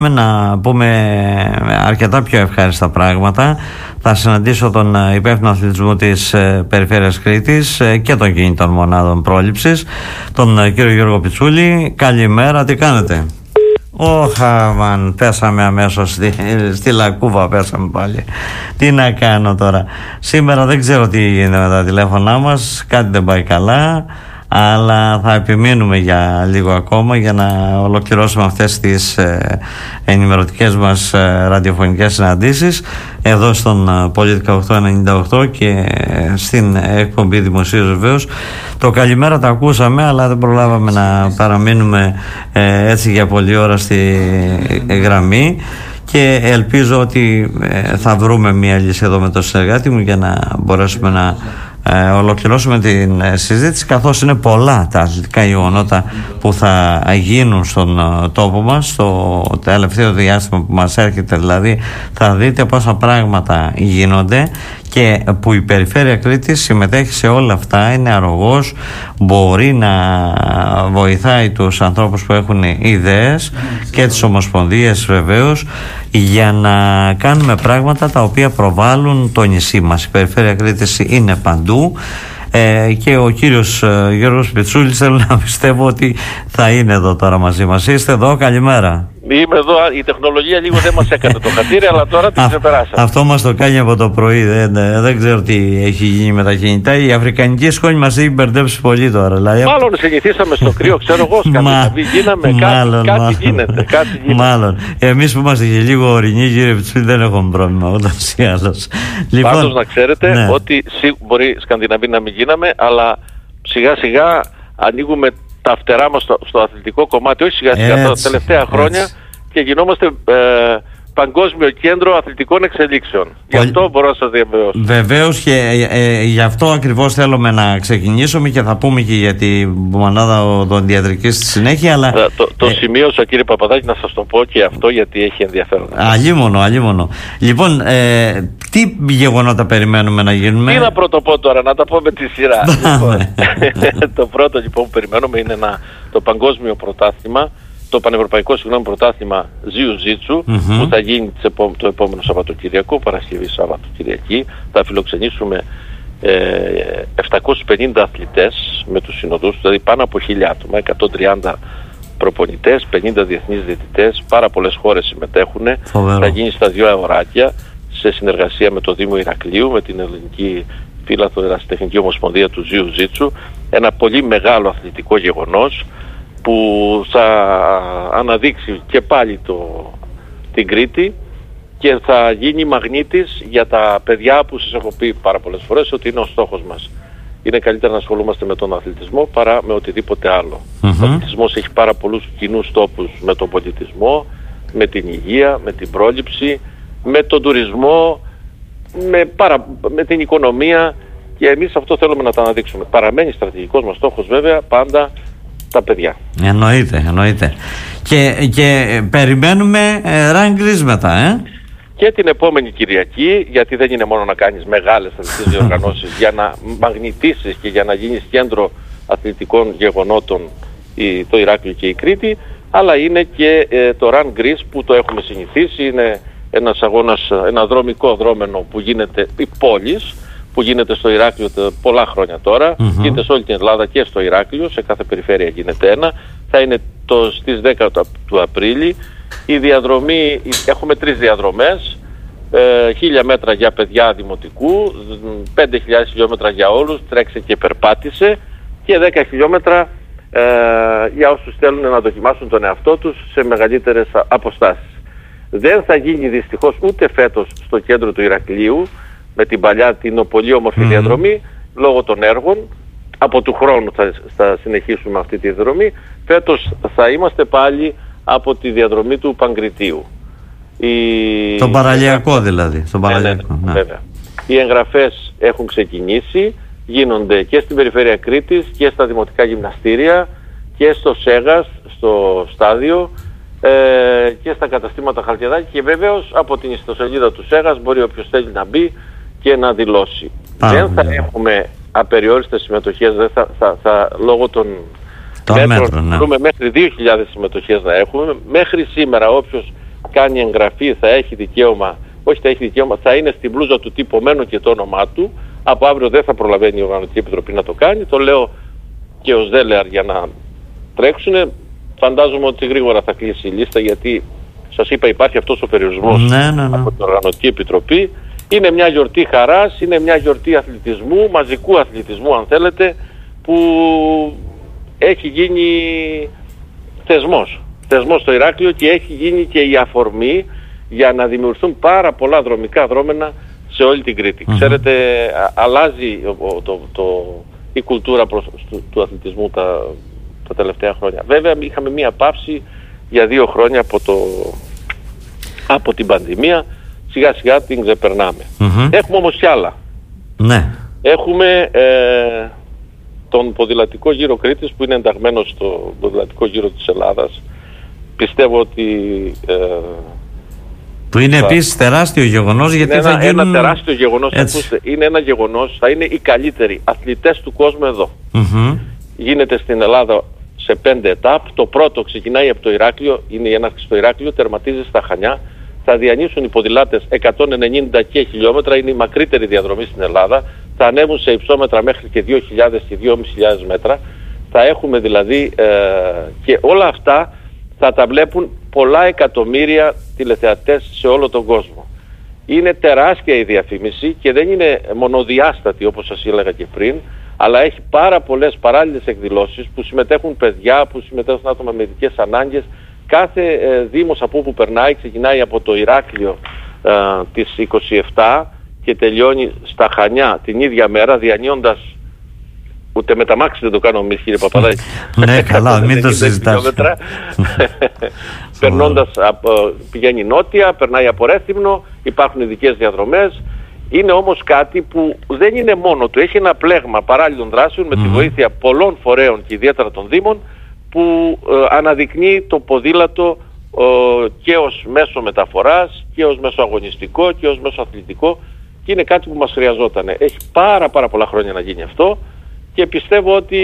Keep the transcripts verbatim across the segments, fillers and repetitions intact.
Να πούμε αρκετά πιο ευχάριστα πράγματα. Θα συναντήσω τον υπεύθυνο αθλητισμού της Περιφέρειας Κρήτης και των κινητών μονάδων πρόληψης, τον κύριο Γιώργο Πιτσούλη. Καλημέρα, τι κάνετε? Όχα, πέσαμε αμέσως στη, στη λακκούβα, πέσαμε πάλι. Τι να κάνω τώρα? Σήμερα δεν ξέρω τι γίνεται με τα τηλέφωνά μας, κάτι δεν πάει καλά, αλλά θα επιμείνουμε για λίγο ακόμα για να ολοκληρώσουμε αυτές τις ε, ενημερωτικές μας ε, ραδιοφωνικές συναντήσεις εδώ στον Πολίτικα οκτώ ενενήντα οκτώ και στην εκπομπή Δημοσίως βεβαίως. Το καλημέρα τα ακούσαμε, αλλά δεν προλάβαμε να παραμείνουμε ε, έτσι για πολλή ώρα στη γραμμή και ελπίζω ότι ε, θα βρούμε μια λύση εδώ με τον συνεργάτη μου για να μπορέσουμε να Ε, ολοκληρώσουμε την ε, συζήτηση, καθώς είναι πολλά τα αθλητικά γεγονότα που θα γίνουν στον ε, τόπο μας στο τελευταίο διάστημα που μας έρχεται. Δηλαδή θα δείτε πόσα πράγματα γίνονται και που η Περιφέρεια Κρήτης συμμετέχει σε όλα αυτά, είναι αρρωγός, μπορεί να βοηθάει τους ανθρώπους που έχουν ιδέες και τις ομοσπονδίες βεβαίως, για να κάνουμε πράγματα τα οποία προβάλλουν το νησί μας. Η Περιφέρεια Κρήτης είναι παντού ε, και ο κύριος ε, Γιώργος Πιτσούλης, θέλω να πιστεύω ότι θα είναι εδώ τώρα μαζί μας. Είστε εδώ, καλημέρα. Είμαι εδώ, η τεχνολογία λίγο δεν μας έκανε το χατήρι, αλλά τώρα την ξεπεράσαμε. Αυτό μας το κάνει από το πρωί, δεν, δεν ξέρω τι έχει γίνει με τα κινητά. Η αφρικανική σκόνη μας έχει μπερδέψει πολύ τώρα. Δηλαδή... Μάλλον συνηθίσαμε στο κρύο, ξέρω εγώ, σκανδιναβή, γίναμε, μάλλον, κάτι, μάλλον, κάτι γίνεται, κάτι γίνεται. Μάλλον, εμείς που είμαστε και λίγο ορεινοί, κύριε Πιτσούλη, δεν έχουμε πρόβλημα, ούτως ή άλλως. Λοιπόν, πάντως να ξέρετε, ναι, ότι μπορεί σκανδιναβή να μην γίναμε, αλλά σιγά σιγά ανοίγουμε τα φτερά μας στο, στο αθλητικό κομμάτι, όχι σιγά σιγά, τα τελευταία χρόνια, έτσι, και γινόμαστε ε, παγκόσμιο κέντρο αθλητικών εξελίξεων. Πολύ... Γι' αυτό μπορώ να σας διαβεβαιώσω. Βεβαίως, και ε, ε, γι' αυτό ακριβώς θέλουμε να ξεκινήσουμε και θα πούμε και για τη μονάδα οδοντιατρικής στη συνέχεια. Αλλά, το το, το ε, σημείωσα, κύριε Παπαδάκη, να σας το πω και αυτό, γιατί έχει ενδιαφέρον. Αλίμονο, αλίμονο. Λοιπόν, ε, τι γεγονότα περιμένουμε να γίνουμε? Τι να πρωτοπώ τώρα, να τα πω με τη σειρά. Λοιπόν, το πρώτο λοιπόν που περιμένουμε είναι ένα, το παγκόσμιο πρωτάθλημα, το πανευρωπαϊκό συγγνώμη πρωτάθλημα Jiu-Jitsu, mm-hmm, που θα γίνει το επόμενο Σαββατοκυριακό, Παρασκευή Σαββατοκυριακή. Θα φιλοξενήσουμε ε, επτακόσιους πενήντα αθλητές με τους συνοδούς, δηλαδή πάνω από χίλια άτομα, εκατόν τριάντα προπονητές, πενήντα διεθνείς διαιτητές, πάρα πολλές χώρες συμμετέχουν. Φοβερό. Θα γίνει στα δύο αεράκια σε συνεργασία με το Δήμο Ηρακλείου, με την Ελληνική Φύλαθο Ερασιτεχνική Ομοσπονδία του Jiu-Jitsu. Ένα πολύ μεγάλο αθλητικό γεγονός που θα αναδείξει και πάλι το, την Κρήτη και θα γίνει μαγνήτης για τα παιδιά, που σας έχω πει πάρα πολλές φορές ότι είναι ο στόχος μας. Είναι καλύτερα να ασχολούμαστε με τον αθλητισμό παρά με οτιδήποτε άλλο. Mm-hmm. Ο αθλητισμός έχει πάρα πολλούς κοινούς τόπους με τον πολιτισμό, με την υγεία, με την πρόληψη, με τον τουρισμό, με, παρα, με την οικονομία, και εμείς αυτό θέλουμε να τα αναδείξουμε. Παραμένει στρατηγικός μας στόχος βέβαια πάντα τα παιδιά. Εννοείται, εννοείται. Και, και περιμένουμε ε, ράγκρις μετά, ε? Και την επόμενη Κυριακή, γιατί δεν είναι μόνο να κάνεις μεγάλες αθλητικές διοργανώσεις για να μαγνητήσεις και για να γίνεις κέντρο αθλητικών γεγονότων η, το Ηράκλειο και η Κρήτη, αλλά είναι και ε, το Run Greece που το έχουμε συνηθίσει. Είναι ένας αγώνας, ένα δρομικό δρόμενο που γίνεται η πόλης, που γίνεται στο Ηράκλειο πολλά χρόνια τώρα, mm-hmm, γίνεται σε όλη την Ελλάδα και στο Ηράκλειο, σε κάθε περιφέρεια γίνεται ένα. Θα είναι το, στις δέκα του Απρίλη. Η διαδρομή, έχουμε τρεις διαδρομές, ε, χίλια μέτρα για παιδιά δημοτικού, πέντε χιλιάδες χιλιόμετρα για όλους, τρέξε και περπάτησε, και δέκα χιλιόμετρα ε, για όσους θέλουν να δοκιμάσουν τον εαυτό τους σε μεγαλύτερες αποστάσεις. Δεν θα γίνει δυστυχώς ούτε φέτος στο κέντρο του Ηρακλείου, με την παλιά την πολύ όμορφη mm. διαδρομή, λόγω των έργων. Από του χρόνου θα, θα συνεχίσουμε αυτή τη διαδρομή. Φέτος θα είμαστε πάλι από τη διαδρομή του Παγκριτίου. Η... Τον παραλιακό δηλαδή. Στον παραλιακό, ναι, ναι, ναι. Βέβαια. Οι εγγραφές έχουν ξεκινήσει, γίνονται και στην Περιφέρεια Κρήτης και στα δημοτικά γυμναστήρια και στο ΣΕΓΑΣ, στο στάδιο, ε, και στα καταστήματα Χαλκιδάκη, και βέβαιως από την ιστοσελίδα του ΣΕΓΑΣ μπορεί όποιος θέλει να μπει και να δηλώσει. Πάμε, δεν θα ναι. έχουμε απεριόριστες συμμετοχές, δεν θα, θα, θα, λόγω των μέτρων, μέτρων ναι. μπορούμε μέχρι δύο χιλιάδες συμμετοχές να έχουμε. Μέχρι σήμερα όποιος κάνει εγγραφή θα έχει δικαίωμα, όχι θα έχει δικαίωμα, θα είναι στην μπλούζα του τυπωμένο και το όνομά του. Από αύριο δεν θα προλαβαίνει η Οργανωτική Επιτροπή να το κάνει. Το λέω και ως Δέλεαρ για να τρέξουν. Φαντάζομαι ότι γρήγορα θα κλείσει η λίστα, γιατί σας είπα υπάρχει αυτός ο περιορισμός ναι, ναι, ναι. από την Οργανωτική Επιτροπή. Είναι μια γιορτή χαράς, είναι μια γιορτή αθλητισμού, μαζικού αθλητισμού αν θέλετε, που έχει γίνει θεσμός. Θεσμός στο Ηράκλειο και έχει γίνει και η αφορμή για να δημιουργηθούν πάρα πολλά δρομικά δρόμενα σε όλη την Κρήτη. Mm-hmm. Ξέρετε, α, αλλάζει το, το, το, η κουλτούρα προς, του, του αθλητισμού τα, τα τελευταία χρόνια. Βέβαια είχαμε μία πάυση για δύο χρόνια από, το, από την πανδημία. Σιγά σιγά την ξεπερνάμε. Mm-hmm. Έχουμε όμως κι άλλα. Ναι. Έχουμε ε, τον ποδηλατικό γύρο Κρήτης που είναι ενταγμένος στο ποδηλατικό γύρο της Ελλάδας. Πιστεύω ότι... Ε, που είναι θα... επίσης τεράστιο γεγονός, γιατί είναι θα ένα, γίνουν... ένα τεράστιο γεγονός. Ακούστε, είναι ένα γεγονός, θα είναι οι καλύτεροι αθλητές του κόσμου εδώ. Mm-hmm. Γίνεται στην Ελλάδα σε πέντε ετάπ. Το πρώτο ξεκινάει από το Ηράκλειο, είναι η έναρξη στο Ηράκλειο, τερματίζει στα Χανιά. Θα διανύσουν οι ποδηλάτες εκατόν ενενήντα και χιλιόμετρα, είναι η μακρύτερη διαδρομή στην Ελλάδα. Θα ανέβουν σε υψόμετρα μέχρι και δύο χιλιάδες και δύο χιλιάδες πεντακόσια μέτρα. Θα έχουμε δηλαδή ε, και όλα αυτά θα τα βλέπουν πολλά εκατομμύρια τηλεθεατές σε όλο τον κόσμο. Είναι τεράστια η διαφήμιση και δεν είναι μονοδιάστατη όπως σας έλεγα και πριν, αλλά έχει πάρα πολλές παράλληλες εκδηλώσεις που συμμετέχουν παιδιά, που συμμετέχουν άτομα με ειδικές ανάγκες. Κάθε ε, δήμος από όπου περνάει ξεκινάει από το Ηράκλειο ε, της είκοσι επτά και τελειώνει στα Χανιά την ίδια μέρα, διανύοντας, ούτε με τα μάξι δεν το κάνω εμείς κύριε Παπαδάκη. Ναι, καλά, μην το συζητάς. Περνώντας, πηγαίνει νότια, περνάει από Ρέθυμνο, υπάρχουν ειδικές διαδρομές. Είναι όμως κάτι που δεν είναι μόνο του, έχει ένα πλέγμα παράλληλων δράσεων με τη βοήθεια πολλών φορέων και ιδιαίτερα των Δήμων, που ε, αναδεικνύει το ποδήλατο ε, και ως μέσο μεταφοράς και ως μέσο αγωνιστικό και ως μέσο αθλητικό, και είναι κάτι που μας χρειαζόταν. Έχει πάρα πάρα πολλά χρόνια να γίνει αυτό και πιστεύω ότι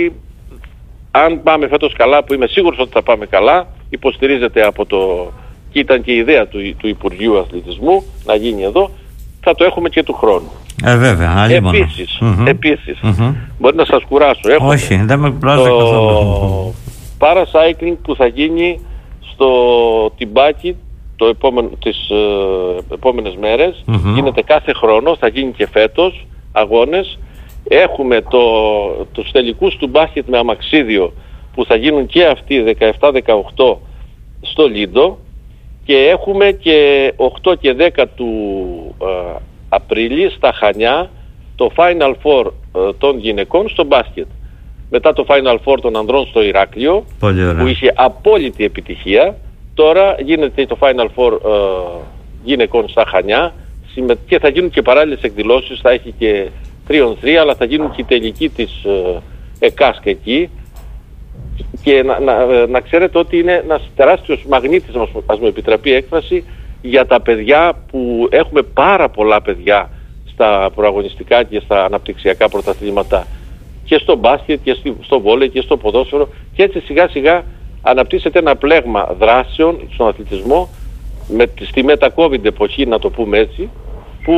αν πάμε φέτος καλά, που είμαι σίγουρος ότι θα πάμε καλά, υποστηρίζεται από το... και ήταν και η ιδέα του, του Υπουργείου Αθλητισμού να γίνει εδώ, θα το έχουμε και του χρόνου. Ε, βέβαια, επίσης, mm-hmm. επίσης mm-hmm. μπορεί να σας κουράσω. Έχουμε όχι, δεν με κουράζει το paracycling που θα γίνει στο Τιμπάκι το επόμενο, τις ε, επόμενες μέρες. Mm-hmm. Γίνεται κάθε χρόνο, θα γίνει και φέτος αγώνες. Έχουμε το, τους τελικούς του μπάσκετ με αμαξίδιο που θα γίνουν και αυτοί δεκαεπτά δεκαοκτώ στο Λίντο, και έχουμε και οκτώ και δέκα του ε, Απρίλη στα Χανιά το Final Four ε, των γυναικών στο μπάσκετ. Μετά το Final Four των ανδρών στο Ηράκλειο που είχε απόλυτη επιτυχία, τώρα γίνεται το Final Four ε, γυναικών στα Χανιά και θα γίνουν και παράλληλες εκδηλώσεις, θα έχει και τρία on τρία, αλλά θα γίνουν και η τελική της ε, ΕΚΑΣΚ εκεί. Και να, να, να ξέρετε ότι είναι ένας τεράστιος μαγνήτης, ας μου επιτραπεί η έκφραση, για τα παιδιά, που έχουμε πάρα πολλά παιδιά στα προαγωνιστικά και στα αναπτυξιακά πρωταθλήματα και στο μπάσκετ και στο βόλεϊ και στο ποδόσφαιρο, και έτσι σιγά σιγά αναπτύσσεται ένα πλέγμα δράσεων στον αθλητισμό με, στη μετα-COVID εποχή, να το πούμε έτσι, που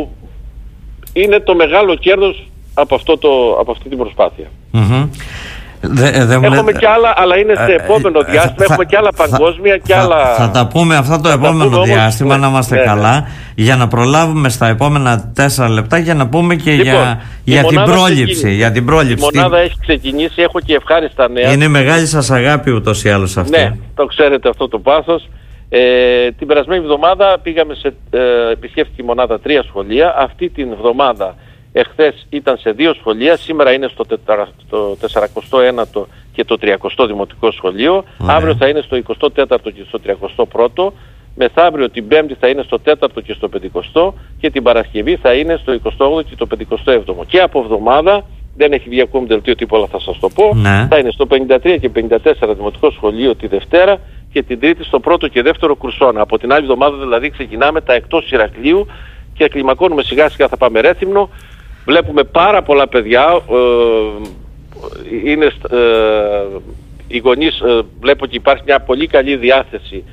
είναι το μεγάλο κέρδος από, αυτό το, από αυτή την προσπάθεια. Mm-hmm. Δε, δε έχουμε λέτε... και άλλα, αλλά είναι σε επόμενο ε, διάστημα. Θα, έχουμε και άλλα παγκόσμια θα, και άλλα. Θα, θα τα πούμε αυτό το θα επόμενο πούμε διάστημα, όμως, να είμαστε ναι, καλά, ναι. για να προλάβουμε στα επόμενα τέσσερα λεπτά για να πούμε και λοιπόν, για, για, την πρόληψη, για την πρόληψη. Η μονάδα έχει ξεκινήσει, έχω και ευχάριστα νέα. Είναι μεγάλη σας αγάπη ούτως ή άλλως αυτή. Ναι, το ξέρετε αυτό το πάθος. Ε, την περασμένη εβδομάδα πήγαμε σε, ε, επισκέφθηκε η μονάδα τρία σχολεία. Αυτή την εβδομάδα εχθές ήταν σε δύο σχολεία, σήμερα είναι στο, τετρα, στο τεσσαρακοστό ένατο και το τριακοστό δημοτικό σχολείο. Ωραία. Αύριο θα είναι στο εικοστό τέταρτο και στο τριακοστό πρώτο. Μεθαύριο την Πέμπτη θα είναι στο τέταρτο και στο πεντηκοστό, και την Παρασκευή θα είναι στο εικοστό όγδοο και το πεντηκοστό έβδομο. Και από εβδομάδα, δεν έχει βγει ακόμη δελτίο τίποτα, θα σας το πω, ναι. θα είναι στο πενήντα τρία και πενήντα τέσσερα δημοτικό σχολείο τη Δευτέρα, και την Τρίτη στο πρώτο και δεύτερο Κουρσόνα. Από την άλλη εβδομάδα δηλαδή ξεκινάμε τα εκτός Ηρακλείου και κλιμακώνουμε σιγά σιγά, θα πάμε Ρέθυμνο. Βλέπουμε πάρα πολλά παιδιά, ε, είναι, ε, οι γονείς, ε, βλέπω ότι υπάρχει μια πολύ καλή διάθεση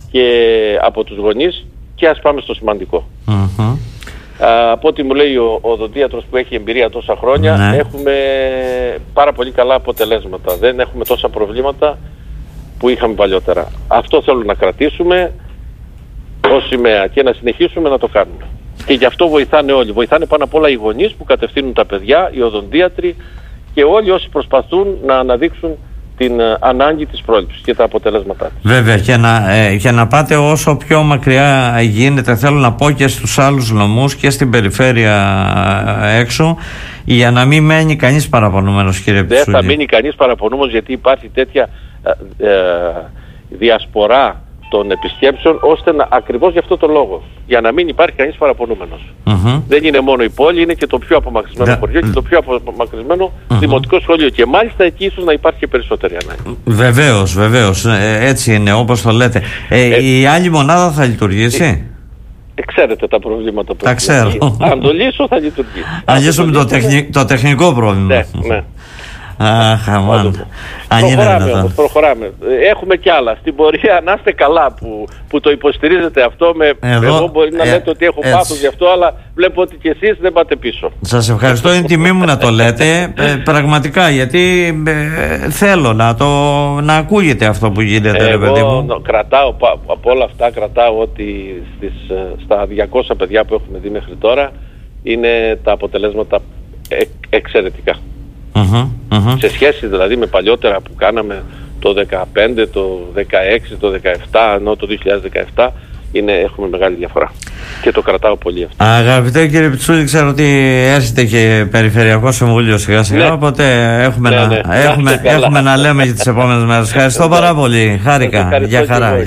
και από τους γονείς, και ας πάμε στο σημαντικό. Mm-hmm. Α, από ό,τι μου λέει ο, ο οδοντίατρος που έχει εμπειρία τόσα χρόνια, ναι. έχουμε πάρα πολύ καλά αποτελέσματα. Δεν έχουμε τόσα προβλήματα που είχαμε παλιότερα. Αυτό θέλω να κρατήσουμε ως σημαία και να συνεχίσουμε να το κάνουμε. Και γι' αυτό βοηθάνε όλοι. Βοηθάνε πάνω απ' όλα οι γονείς που κατευθύνουν τα παιδιά, οι οδοντίατροι και όλοι όσοι προσπαθούν να αναδείξουν την uh, ανάγκη της πρόληψης και τα αποτελέσματά της. Βέβαια, και να, ε, και να πάτε όσο πιο μακριά γίνεται, θέλω να πω, και στους άλλους νομούς και στην περιφέρεια ε, έξω, για να μην μένει κανείς παραπονούμενος, κύριε Πιτσούλη. Δεν θα μείνει κανείς παραπονούμενος, γιατί υπάρχει τέτοια ε, ε, διασπορά των επισκέψεων, ώστε να, ακριβώς γι' αυτό το λόγο, για να μην υπάρχει κανείς παραπονούμενος. Mm-hmm. Δεν είναι μόνο η πόλη, είναι και το πιο απομακρυσμένο yeah. χωριό και το πιο απομακρυσμένο mm-hmm. δημοτικό σχολείο, και μάλιστα εκεί ίσως να υπάρχει και περισσότερη ανάγκη. Βεβαίως, βεβαίως, ε, έτσι είναι όπως το λέτε. Ε, ε, η άλλη μονάδα θα λειτουργήσει? Ε, ξέρετε τα προβλήματα που τα ξέρω. Αν το λύσω θα λειτουργήσει. Αν λύσουμε το, τεχνη, το τεχνικό πρόβλημα. Ναι, ναι. Αχ, αμάν. Προχωράμε όμως, προχωράμε. Έχουμε κι άλλα. Στην πορεία να είστε καλά που, που το υποστηρίζετε αυτό. Με, Εδώ, εγώ μπορεί να ε, λέτε ότι έχω πάθος γι' αυτό, αλλά βλέπω ότι κι εσείς δεν πάτε πίσω. Σας ευχαριστώ, είναι τιμή μου να το λέτε, ε, πραγματικά, γιατί ε, θέλω να, το, να ακούγεται αυτό που γίνεται. Εγώ ρε παιδί μου. νο, κρατάω, από όλα αυτά κρατάω ότι στις, στα διακόσια παιδιά που έχουμε δει μέχρι τώρα είναι τα αποτελέσματα ε, εξαιρετικά. Mm-hmm, mm-hmm. Σε σχέση δηλαδή με παλιότερα που κάναμε το δεκαπέντε, το δεκαέξι, το δεκαεπτά, ενώ το δύο χιλιάδες δεκαεπτά είναι, έχουμε μεγάλη διαφορά και το κρατάω πολύ αυτό. Αγαπητέ κύριε Πιτσούλη, ξέρω ότι έρχεται και Περιφερειακό Συμβούλιο σιγά σιγά, ναι. οπότε έχουμε, ναι, να, ναι. έχουμε, έχουμε να λέμε για τις επόμενες μέρες. Ευχαριστώ πάρα πολύ, χάρηκα, για χαρά.